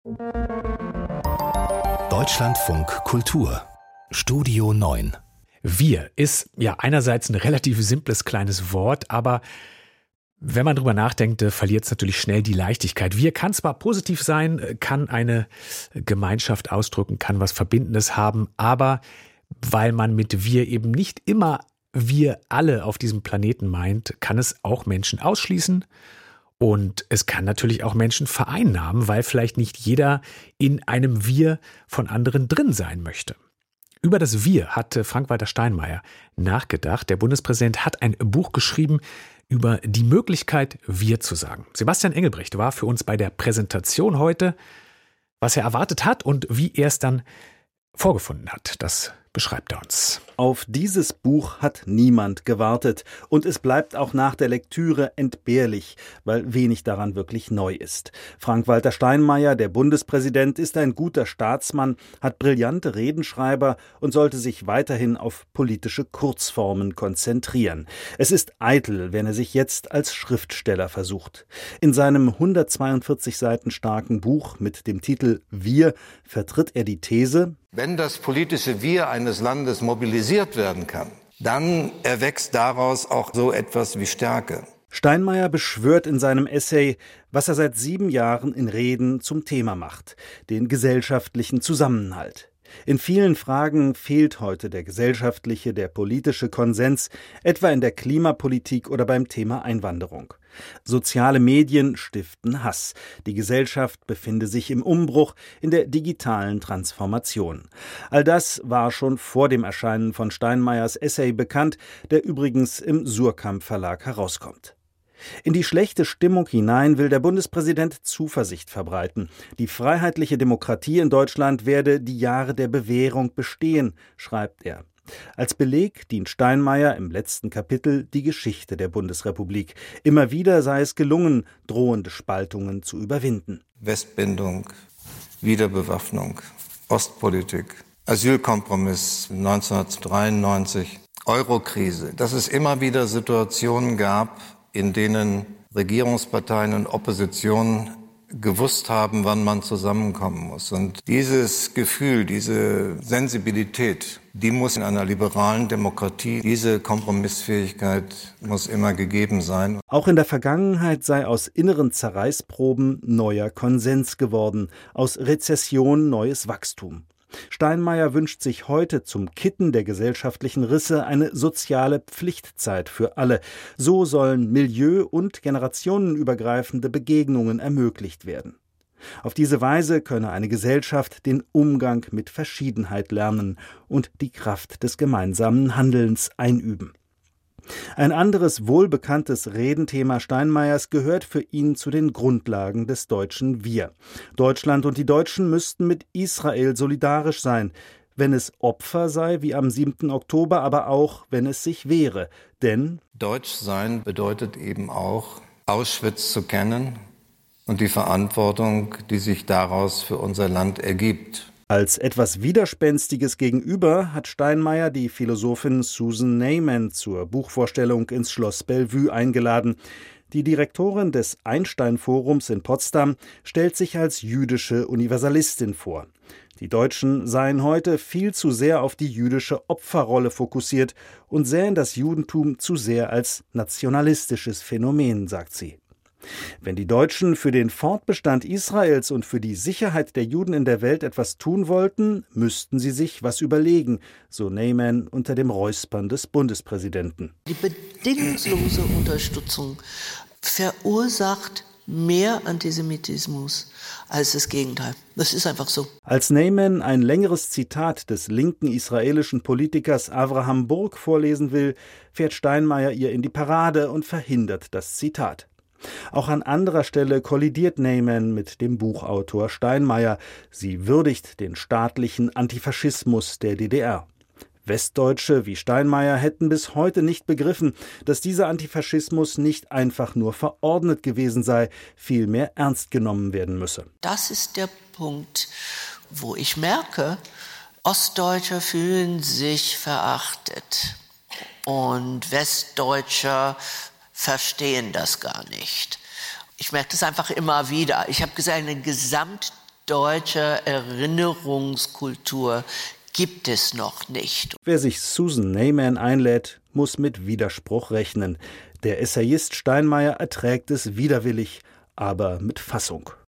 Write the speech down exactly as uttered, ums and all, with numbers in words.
Deutschlandfunk Kultur Studio neun. Wir ist ja einerseits ein relativ simples kleines Wort, aber wenn man drüber nachdenkt, verliert es natürlich schnell die Leichtigkeit. Wir kann zwar positiv sein, kann eine Gemeinschaft ausdrücken, kann was Verbindendes haben, aber weil man mit wir eben nicht immer wir alle auf diesem Planeten meint, kann es auch Menschen ausschließen. Und es kann natürlich auch Menschen vereinnahmen, weil vielleicht nicht jeder in einem Wir von anderen drin sein möchte. Über das Wir hat Frank-Walter Steinmeier nachgedacht. Der Bundespräsident hat ein Buch geschrieben über die Möglichkeit, Wir zu sagen. Sebastian Engelbrecht war für uns bei der Präsentation heute, was er erwartet hat und wie er es dann vorgefunden hat. Das beschreibt er uns. Auf dieses Buch hat niemand gewartet und es bleibt auch nach der Lektüre entbehrlich, weil wenig daran wirklich neu ist. Frank-Walter Steinmeier, der Bundespräsident, ist ein guter Staatsmann, hat brillante Redenschreiber und sollte sich weiterhin auf politische Kurzformen konzentrieren. Es ist eitel, wenn er sich jetzt als Schriftsteller versucht. In seinem hundertzweiundvierzig Seiten starken Buch mit dem Titel Wir vertritt er die These: Wenn das politische Wir eines Landes mobilisiert werden kann, dann erwächst daraus auch so etwas wie Stärke. Steinmeier beschwört in seinem Essay, was er seit sieben Jahren in Reden zum Thema macht: den gesellschaftlichen Zusammenhalt. In vielen Fragen fehlt heute der gesellschaftliche, der politische Konsens, etwa in der Klimapolitik oder beim Thema Einwanderung. Soziale Medien stiften Hass. Die Gesellschaft befinde sich im Umbruch, in der digitalen Transformation. All das war schon vor dem Erscheinen von Steinmeiers Essay bekannt, der übrigens im Suhrkamp Verlag herauskommt. In die schlechte Stimmung hinein will der Bundespräsident Zuversicht verbreiten. Die freiheitliche Demokratie in Deutschland werde die Jahre der Bewährung bestehen, schreibt er. Als Beleg dient Steinmeier im letzten Kapitel die Geschichte der Bundesrepublik. Immer wieder sei es gelungen, drohende Spaltungen zu überwinden. Westbindung, Wiederbewaffnung, Ostpolitik, Asylkompromiss neunzehnhundertdreiundneunzig, Eurokrise, dass es immer wieder Situationen gab, in denen Regierungsparteien und Opposition gewusst haben, wann man zusammenkommen muss. Und dieses Gefühl, diese Sensibilität, die muss in einer liberalen Demokratie, diese Kompromissfähigkeit muss immer gegeben sein. Auch in der Vergangenheit sei aus inneren Zerreißproben neuer Konsens geworden, aus Rezession neues Wachstum. Steinmeier wünscht sich heute zum Kitten der gesellschaftlichen Risse eine soziale Pflichtzeit für alle. So sollen milieu- und generationenübergreifende Begegnungen ermöglicht werden. Auf diese Weise könne eine Gesellschaft den Umgang mit Verschiedenheit lernen und die Kraft des gemeinsamen Handelns einüben. Ein anderes wohlbekanntes Redenthema Steinmeiers gehört für ihn zu den Grundlagen des deutschen Wir. Deutschland und die Deutschen müssten mit Israel solidarisch sein, wenn es Opfer sei, wie am siebten Oktober, aber auch, wenn es sich wehre. Denn Deutsch sein bedeutet eben auch, Auschwitz zu kennen und die Verantwortung, die sich daraus für unser Land ergibt. Als etwas Widerspenstiges Gegenüber hat Steinmeier die Philosophin Susan Neiman zur Buchvorstellung ins Schloss Bellevue eingeladen. Die Direktorin des Einstein-Forums in Potsdam stellt sich als jüdische Universalistin vor. Die Deutschen seien heute viel zu sehr auf die jüdische Opferrolle fokussiert und sähen das Judentum zu sehr als nationalistisches Phänomen, sagt sie. Wenn die Deutschen für den Fortbestand Israels und für die Sicherheit der Juden in der Welt etwas tun wollten, müssten sie sich was überlegen, so Neiman unter dem Räuspern des Bundespräsidenten. Die bedingungslose Unterstützung verursacht mehr Antisemitismus als das Gegenteil. Das ist einfach so. Als Neiman ein längeres Zitat des linken israelischen Politikers Avraham Burg vorlesen will, fährt Steinmeier ihr in die Parade und verhindert das Zitat. Auch an anderer Stelle kollidiert Neiman mit dem Buchautor Steinmeier. Sie würdigt den staatlichen Antifaschismus der D D R. Westdeutsche wie Steinmeier hätten bis heute nicht begriffen, dass dieser Antifaschismus nicht einfach nur verordnet gewesen sei, vielmehr ernst genommen werden müsse. Das ist der Punkt, wo ich merke, Ostdeutsche fühlen sich verachtet und Westdeutsche verstehen das gar nicht. Ich merke das einfach immer wieder. Ich habe gesagt, eine Gesamt deutscher Erinnerungskultur gibt es noch nicht. Wer sich Susan Neyman einlädt, muss mit Widerspruch rechnen. Der Essayist Steinmeier erträgt es widerwillig, aber mit Fassung.